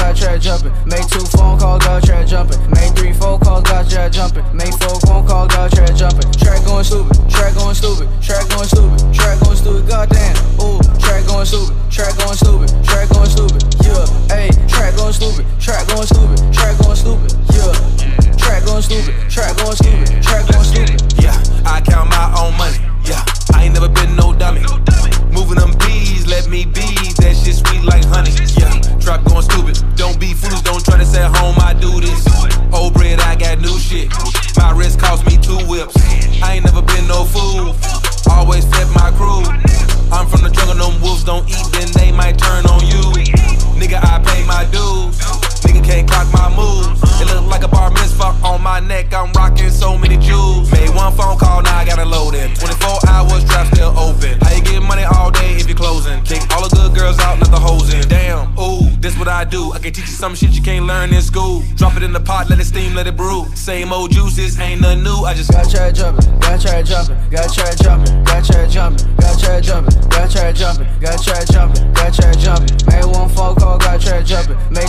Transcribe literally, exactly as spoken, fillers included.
got track jumping. Make two phone calls, got track jumping. Make three, four calls, got track jumping. Make four phone calls, got track jumping. Track going stupid, track going stupid, track going stupid, track going stupid. Goddamn, ooh, track going stupid, track going stupid, track going stupid. Yeah, ayy, track going stupid, track going stupid, track going stupid. Yeah, track going stupid, track going stupid, track going stupid. Yeah, I count my own money. Yeah, I ain't never been no dummy. Moving them peas, let me be. That shit sweet like honey. Yeah, trap going stupid. Don't be foolish, don't try to say at home I do this. Old bread, I got new shit. My wrist cost me two whips. I ain't never been no fool. Always fed my crew. I'm from the jungle, them wolves don't eat, then they might turn on you. Nigga, I pay my dues. Nigga can't clock my moves. It look like a bar mitzvah on my neck. I'm rocking so many jewels. Made one phone call, now I got it loaded. twenty-four hours, trap still open. How you get money all day if you're closing? Kick all the good girls out, not the hoes in. Damn, ooh, this what I do. I can teach you some shit you can't learn in school. Drop it in the pot, let it steam, let it brew. Same old juices, ain't nothing new. I just got track jumping, got track jumping, got track jumping, got track jumping, got track jumping, got track jumping, got track jumping, got track jumping. Made one phone call, got track jumping. Make